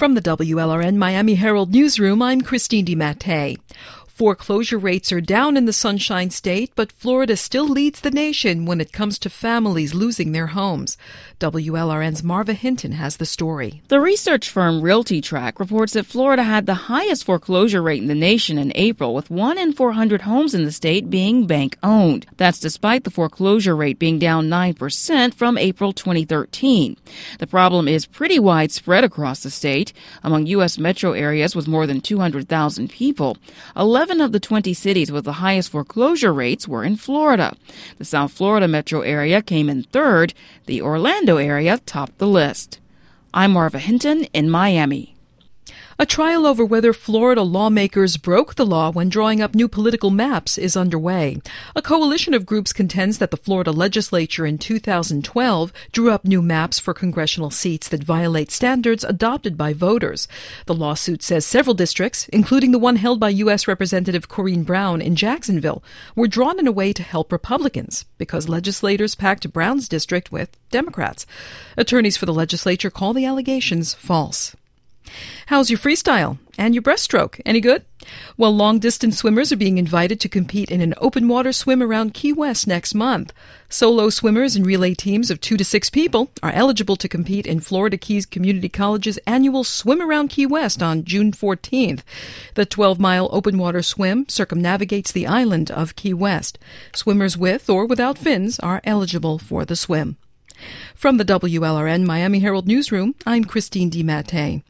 From the WLRN Miami Herald Newsroom, I'm Christine DiMattei. Foreclosure rates are down in the Sunshine State, but Florida still leads the nation when it comes to families losing their homes. WLRN's Marva Hinton has the story. The research firm RealtyTrack reports that Florida had the highest foreclosure rate in the nation in April, with 1 in 400 homes in the state being bank-owned. That's despite the foreclosure rate being down 9% from April 2013. The problem is pretty widespread across the state. Among U.S. metro areas with more than 200,000 people, 11 of the 20 cities with the highest foreclosure rates were in Florida. The South Florida metro area came in third. The Orlando area topped the list. I'm Marva Hinton in Miami. A trial over whether Florida lawmakers broke the law when drawing up new political maps is underway. A coalition of groups contends that the Florida legislature in 2012 drew up new maps for congressional seats that violate standards adopted by voters. The lawsuit says several districts, including the one held by U.S. Representative Corrine Brown in Jacksonville, were drawn in a way to help Republicans because legislators packed Brown's district with Democrats. Attorneys for the legislature call the allegations false. How's your freestyle and your breaststroke? Any good? Well, long-distance swimmers are being invited to compete in an open-water swim around Key West next month. Solo swimmers and relay teams of 2 to 6 people are eligible to compete in Florida Keys Community College's annual Swim Around Key West on June 14th. The 12-mile open-water swim circumnavigates the island of Key West. Swimmers with or without fins are eligible for the swim. From the WLRN Miami Herald Newsroom, I'm Christine DiMattei.